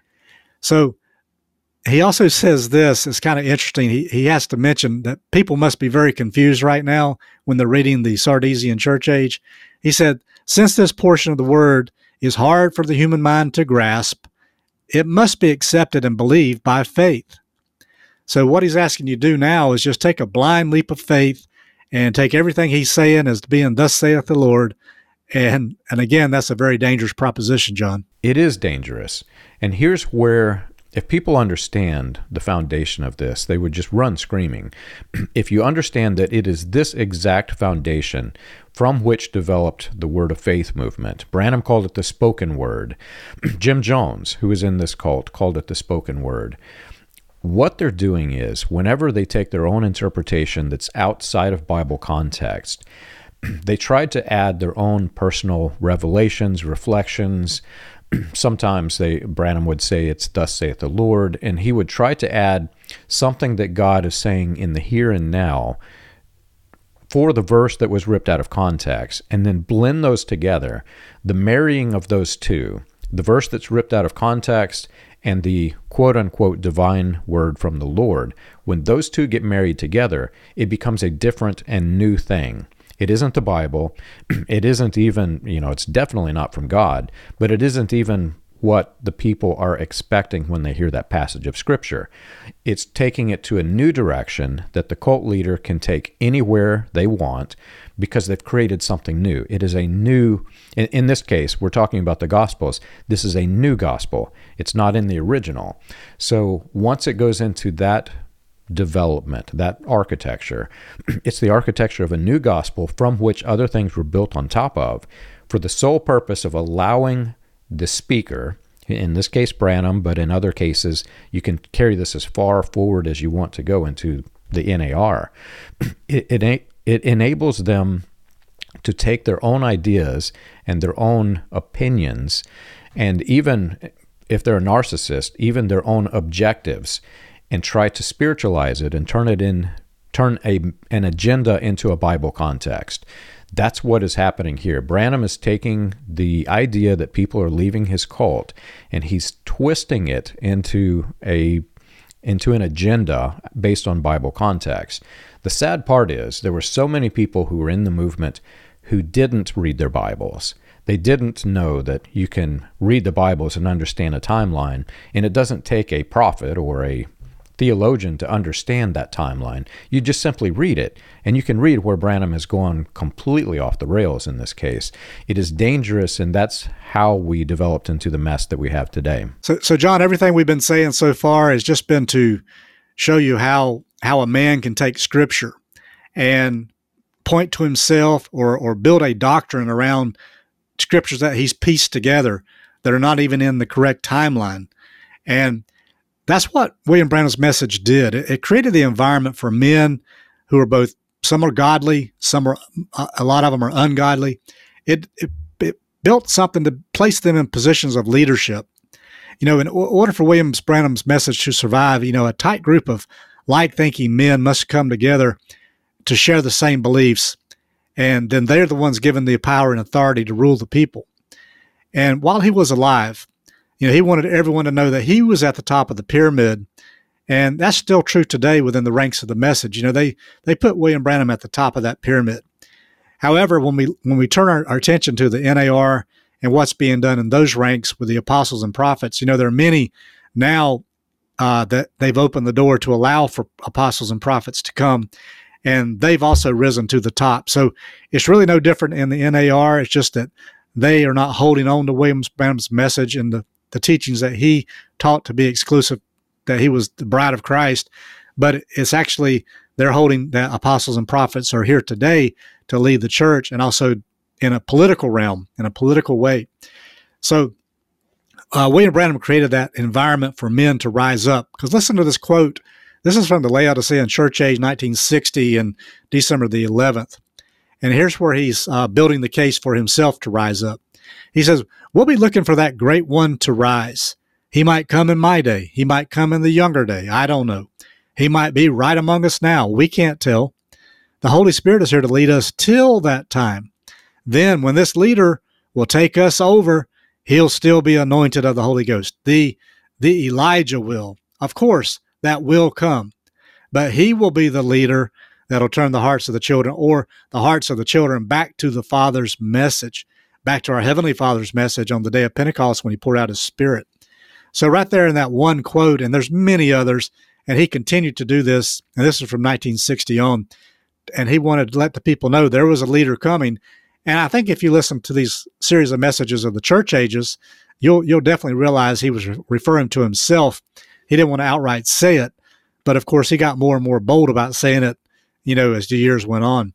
So he also says this, it's kind of interesting. He has to mention that people must be very confused right now when they're reading the Sardesian Church Age. He said, since this portion of the word is hard for the human mind to grasp, it must be accepted and believed by faith. So what he's asking you to do now is just take a blind leap of faith and take everything he's saying as being thus saith the Lord. And again, that's a very dangerous proposition, John. It is dangerous. And here's where, if people understand the foundation of this, they would just run screaming. If you understand that it is this exact foundation from which developed the Word of Faith movement. Branham called it the spoken word. Jim Jones, who is in this cult, called it the spoken word. What they're doing is, whenever they take their own interpretation that's outside of Bible context, they tried to add their own personal revelations, reflections. Sometimes Branham would say it's thus saith the Lord, and he would try to add something that God is saying in the here and now for the verse that was ripped out of context, and then blend those together. The marrying of those two, the verse that's ripped out of context and the quote-unquote divine word from the Lord, when those two get married together, it becomes a different and new thing. It isn't the Bible. It isn't even, it's definitely not from God, but it isn't even what the people are expecting when they hear that passage of Scripture. It's taking it to a new direction that the cult leader can take anywhere they want because they've created something new. It is a new, in this case, we're talking about the Gospels. This is a new gospel. It's not in the original. So once it goes into that development, that architecture, it's the architecture of a new gospel from which other things were built on top of for the sole purpose of allowing the speaker, in this case Branham, but in other cases you can carry this as far forward as you want to go into the NAR. It enables them to take their own ideas and their own opinions, and even if they're a narcissist, even their own objectives, and try to spiritualize it and turn an agenda into a Bible context. That's what is happening here. Branham is taking the idea that people are leaving his cult, and he's twisting it into an agenda based on Bible context. The sad part is there were so many people who were in the movement who didn't read their Bibles. They didn't know that you can read the Bibles and understand a timeline, and it doesn't take a prophet or a theologian to understand that timeline. You just simply read it, and you can read where Branham has gone completely off the rails in this case. It is dangerous, and that's how we developed into the mess that we have today. So John, everything we've been saying so far has just been to show you how a man can take Scripture and point to himself or build a doctrine around Scriptures that he's pieced together that are not even in the correct timeline. And that's what William Branham's message did. It created the environment for men who are both, some are godly, a lot of them are ungodly. It built something to place them in positions of leadership. In order for William Branham's message to survive, a tight group of like-thinking men must come together to share the same beliefs, and then they're the ones given the power and authority to rule the people. And while he was alive, he wanted everyone to know that he was at the top of the pyramid, and that's still true today within the ranks of the message. They put William Branham at the top of that pyramid. However, when we turn our attention to the NAR and what's being done in those ranks with the apostles and prophets, there are many now that they've opened the door to allow for apostles and prophets to come, and they've also risen to the top. So it's really no different in the NAR. It's just that they are not holding on to William Branham's message and the teachings that he taught to be exclusive, that he was the bride of Christ, but it's actually they're holding that apostles and prophets are here today to lead the church, and also in a political realm, in a political way. So William Branham created that environment for men to rise up. Because listen to this quote. This is from the Laodicean Church Age, 1960, and December the 11th. And here's where he's building the case for himself to rise up. He says, "We'll be looking for that great one to rise. He might come in my day. He might come in the younger day. I don't know. He might be right among us now. We can't tell. The Holy Spirit is here to lead us till that time. Then when this leader will take us over, he'll still be anointed of the Holy Ghost. The Elijah will. Of course, that will come. But he will be the leader that'll turn the hearts of the children, or the hearts of the children, back to the Father's message, back to our Heavenly Father's message on the day of Pentecost when he poured out his Spirit." So right there in that one quote, and there's many others, and he continued to do this, and this is from 1960 on, and he wanted to let the people know there was a leader coming. And I think if you listen to these series of messages of the church ages, you'll definitely realize he was referring to himself. He didn't want to outright say it, but of course he got more and more bold about saying it, as the years went on.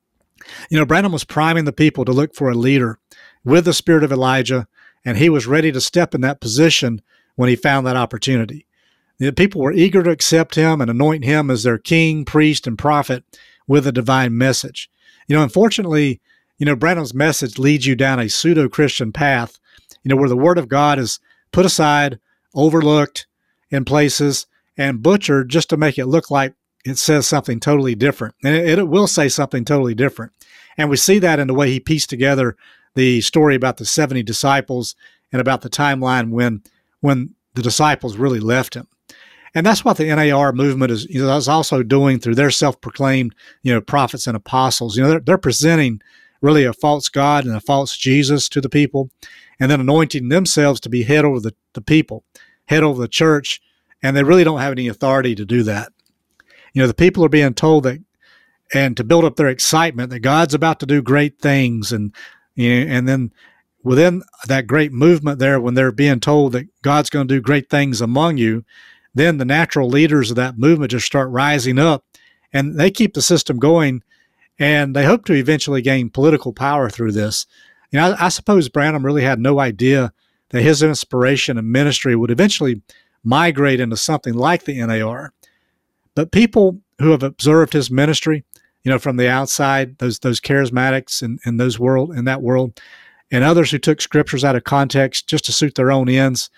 Branham was priming the people to look for a leader with the spirit of Elijah, and he was ready to step in that position when he found that opportunity. The people were eager to accept him and anoint him as their king, priest, and prophet with a divine message. Unfortunately, Branham's message leads you down a pseudo-Christian path, where the word of God is put aside, overlooked in places, and butchered just to make it look like it says something totally different. And it will say something totally different. And we see that in the way he pieced together the story about the 70 disciples and about the timeline when the disciples really left him. And that's what the NAR movement is also doing through their self-proclaimed, prophets and apostles. They're presenting really a false God and a false Jesus to the people, and then anointing themselves to be head over the people, head over the church, and they really don't have any authority to do that. The people are being told that, and to build up their excitement that God's about to do great things, and then within that great movement there, when they're being told that God's going to do great things among you, then the natural leaders of that movement just start rising up, and they keep the system going, and they hope to eventually gain political power through this. I suppose Branham really had no idea that his inspiration and ministry would eventually migrate into something like the NAR. But people who have observed his ministry, from the outside, those charismatics in that world, and others who took scriptures out of context just to suit their own ends,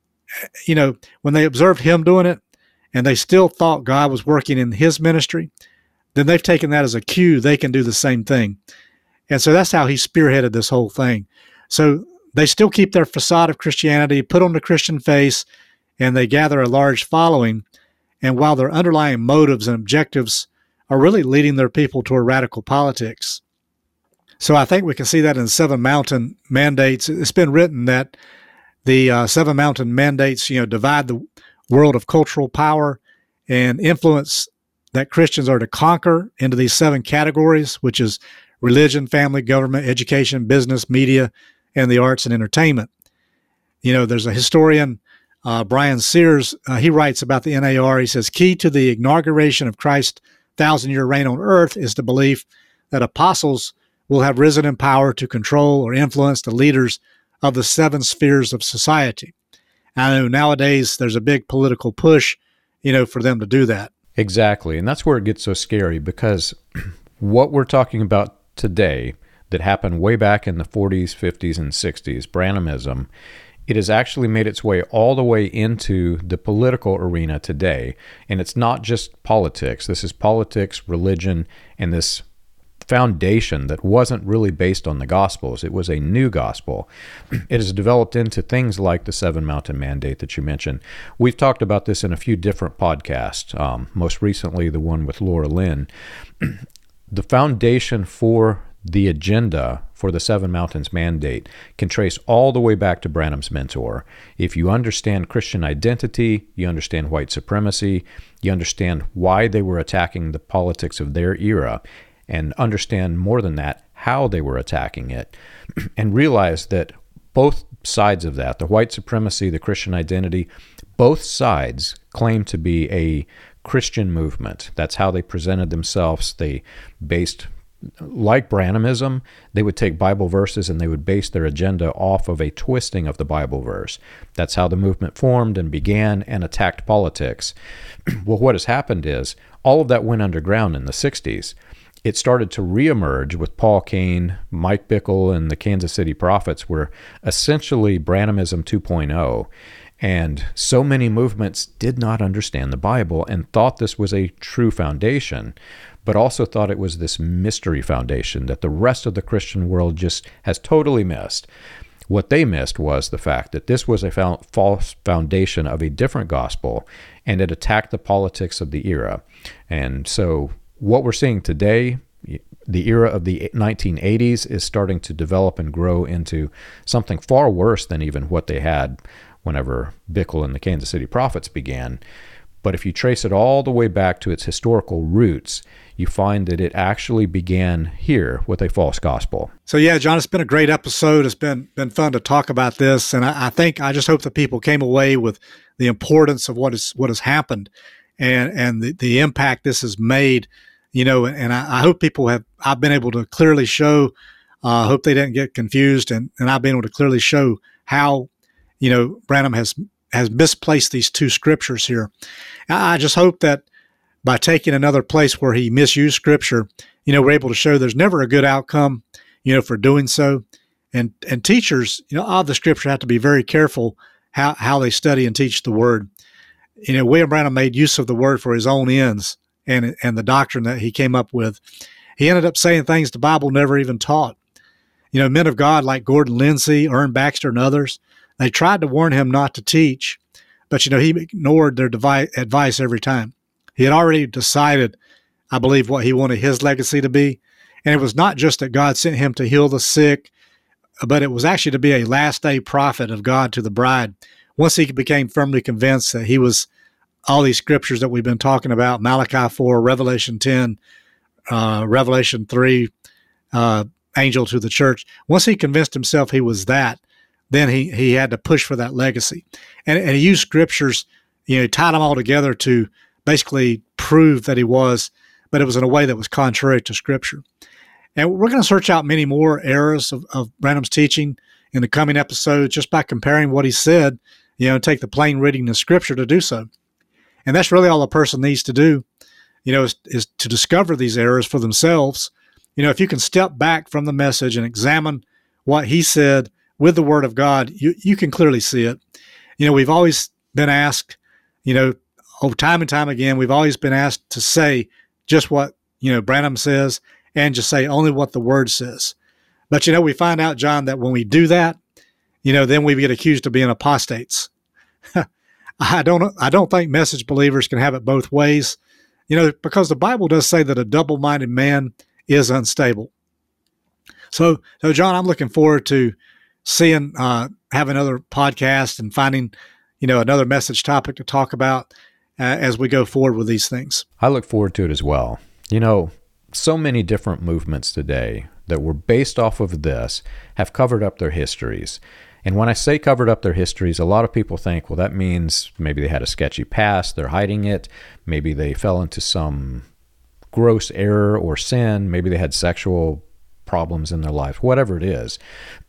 when they observed him doing it and they still thought God was working in his ministry, then they've taken that as a cue they can do the same thing. And so that's how he spearheaded this whole thing. So they still keep their facade of Christianity, put on the Christian face, and they gather a large following. And while their underlying motives and objectives are really leading their people toward radical politics. So I think we can see that in the Seven Mountain Mandates. It's been written that the Seven Mountain Mandates, divide the world of cultural power and influence that Christians are to conquer into these 7 categories, which is religion, family, government, education, business, media, and the arts and entertainment. There's a historian, Brian Sears, he writes about the NAR. He says, key to the inauguration of Christ's 1,000-year reign on earth is the belief that apostles will have risen in power to control or influence the leaders of the 7 spheres of society. I know nowadays there's a big political push, for them to do that. Exactly. And that's where it gets so scary, because what we're talking about today that happened way back in the 40s, 50s, and 60s, Branhamism, it has actually made its way all the way into the political arena today. And it's not just politics. This is politics, religion, and this foundation that wasn't really based on the Gospels. It was a new gospel. It has developed into things like the Seven Mountain Mandate that you mentioned. We've talked about this in a few different podcasts, most recently the one with Laura Lynn. The foundation for the agenda for the Seven Mountains Mandate can trace all the way back to Branham's mentor. If you understand Christian identity, you understand white supremacy, you understand why they were attacking the politics of their era, and understand more than that, how they were attacking it, and realize that both sides of that, the white supremacy, the Christian identity, both sides claim to be a Christian movement. That's how they presented themselves. They based, like Branhamism, they would take Bible verses and they would base their agenda off of a twisting of the Bible verse. That's how the movement formed and began and attacked politics. Well, what has happened is all of that went underground in the 60s. It started to reemerge with Paul Cain, Mike Bickle, and the Kansas City Prophets were essentially Branhamism 2.0. And so many movements did not understand the Bible and thought this was a true foundation, but also thought it was this mystery foundation that the rest of the Christian world just has totally missed. What they missed was the fact that this was a false foundation of a different gospel, and it attacked the politics of the era. And so what we're seeing today, the era of the 1980s, is starting to develop and grow into something far worse than even what they had whenever Bickle and the Kansas City Prophets began. But if you trace it all the way back to its historical roots, you find that it actually began here with a false gospel. So yeah, John, it's been a great episode. It's been fun to talk about this, and I just hope that people came away with the importance of what has happened and the impact this has made. And I hope I've been able to clearly show, hope they didn't get confused, and I've been able to clearly show how, Branham has misplaced these 2 scriptures here. I just hope that by taking another place where he misused scripture, we're able to show there's never a good outcome, for doing so. And teachers, of the scripture have to be very careful how they study and teach the word. William Branham made use of the word for his own ends. And the doctrine that he came up with. He ended up saying things the Bible never even taught. Men of God like Gordon Lindsay, Ern Baxter, and others, they tried to warn him not to teach, but, he ignored their advice every time. He had already decided, I believe, what he wanted his legacy to be. And it was not just that God sent him to heal the sick, but it was actually to be a last-day prophet of God to the bride. Once he became firmly convinced that he was all these scriptures that we've been talking about, Malachi 4, Revelation 10, Revelation 3, angel to the church. Once he convinced himself he was that, then he had to push for that legacy. And he used scriptures, he tied them all together to basically prove that he was, but it was in a way that was contrary to scripture. And we're going to search out many more errors of Branham's teaching in the coming episodes just by comparing what he said, take the plain reading of scripture to do so. And that's really all a person needs to do, is to discover these errors for themselves. If you can step back from the message and examine what he said with the Word of God, you can clearly see it. We've always been asked, time and time again, we've always been asked to say just what, Branham says and just say only what the Word says. But, we find out, John, that when we do that, then we get accused of being apostates. I don't think message believers can have it both ways, because the Bible does say that a double-minded man is unstable. So John, I'm looking forward to seeing, have another podcast and finding, another message topic to talk about as we go forward with these things. I look forward to it as well. So many different movements today that were based off of this have covered up their histories. And when I say covered up their histories, a lot of people think, well, that means maybe they had a sketchy past, they're hiding it, maybe they fell into some gross error or sin, maybe they had sexual problems in their life, whatever it is.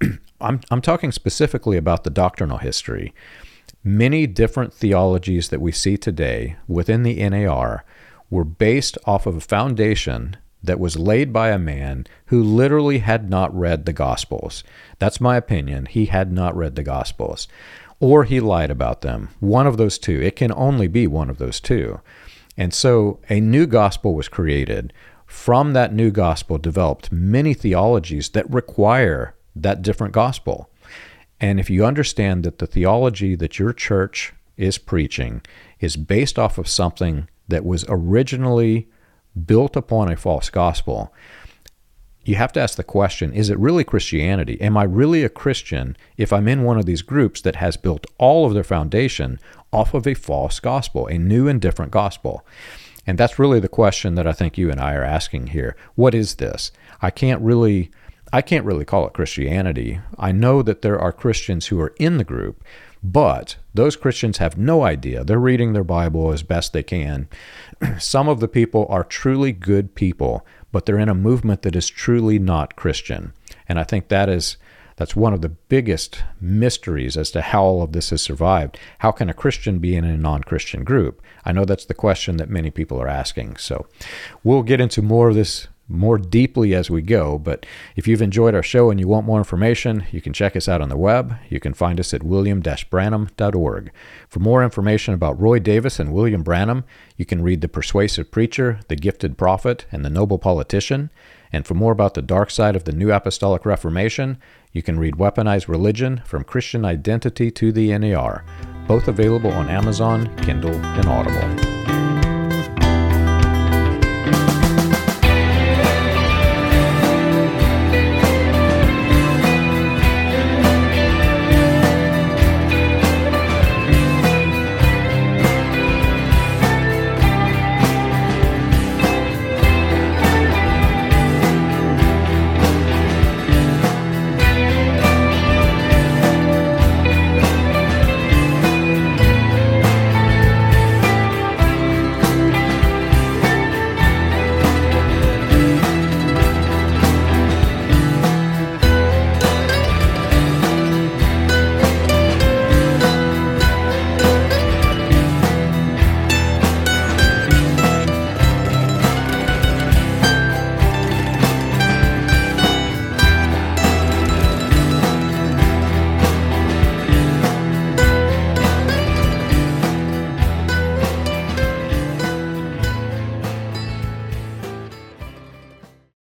I'm talking specifically about the doctrinal history. Many different theologies that we see today within the NAR were based off of a foundation that was laid by a man who literally had not read the Gospels. That's my opinion. He had not read the Gospels, or he lied about them. One of those two. It can only be one of those two. And so a new gospel was created. From that new gospel developed many theologies that require that different gospel. And if you understand that the theology that your church is preaching is based off of something that was originally built upon a false gospel, you have to ask the question, is it really Christianity? Am I really a Christian if I'm in one of these groups that has built all of their foundation off of a false gospel, a new and different gospel? And that's really the question that I think you and I are asking here. What is this? I can't really call it Christianity. I know that there are Christians who are in the group, but those Christians have no idea. They're reading their Bible as best they can. Some of the people are truly good people, but they're in a movement that is truly not Christian. And I think that's one of the biggest mysteries as to how all of this has survived. How can a Christian be in a non-Christian group? I know that's the question that many people are asking. So we'll get into more of this more deeply as we go, but if you've enjoyed our show and you want more information, you can check us out on the web. You can find us at william-branham.org. For more information about Roy Davis and William Branham, you can read The Persuasive Preacher, The Gifted Prophet, and The Noble Politician. And for more about the dark side of the New Apostolic Reformation, you can read Weaponized Religion, From Christian Identity to the NAR, both available on Amazon, Kindle, and Audible.